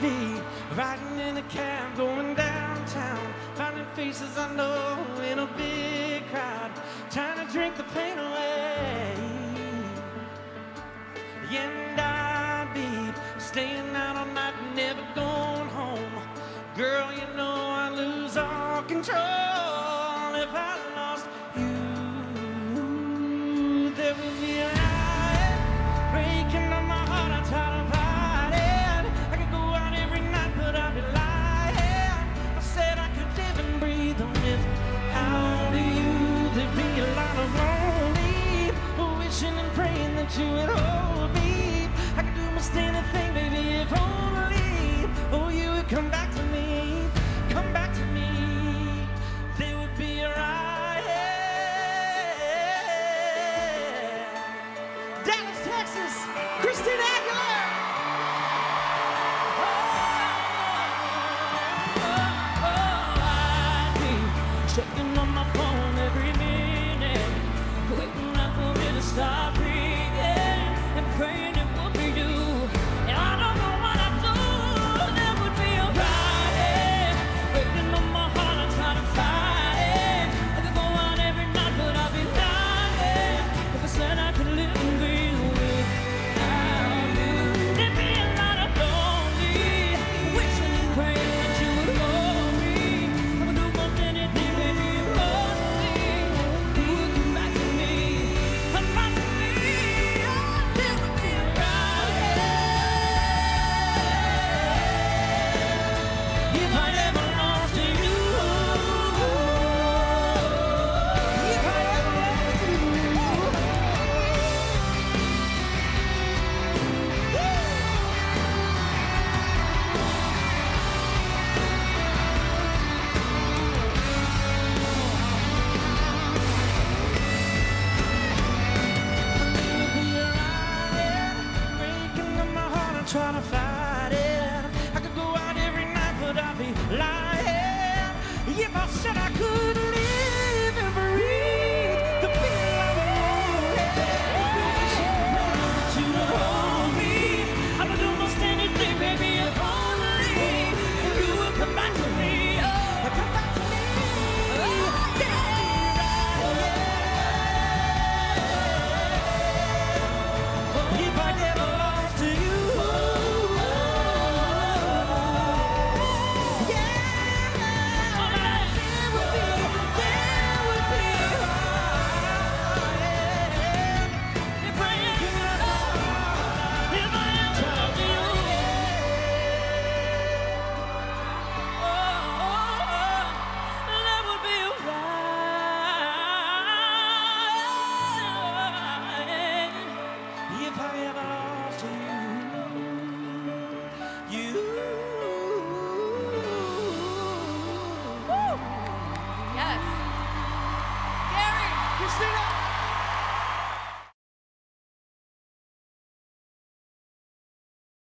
be riding in a cab going downtown, finding faces I know in a big crowd, trying to drink the pain away. And I'd be staying out all night, never going home. Girl, you know I lose all control if I lost you. There would be a riot breaking on my heart. I try to fight it. I could go out every night, but I'd be lying. I said I could live and breathe on it. How do you? There'd be a lot of lonely, wishing and praying that you would hold me. I could do most anything, baby, if only, oh, you would come back to me, come back to me. There would be a riot. Dallas, Texas, Christina Aguilera. I'd be checking on my phone every minute, waiting up for me to stop breathing and praying it would be you. And I don't know what I'd do. There would be a riot breaking on my heart. I try to fight it. I could go out every night, but I'd be lying if I said I could live and breathe without you. There'd be a lot of lonely, wishing and praying that you would hold me. I would do most anything, baby, if only you would come back to me. Come back to me. Oh, there would be a riot if I ever lost to you. If I ever lost to you. Trying to fight it. I could go out every night, but I'd be lying if I said I could live and breathe the feel I wanted. You would hold me. I would do most anything, baby, if only you would come back to me. Oh, come back to me. If I never lost to you. If I ever lost to you, Yes. Gary. Christina.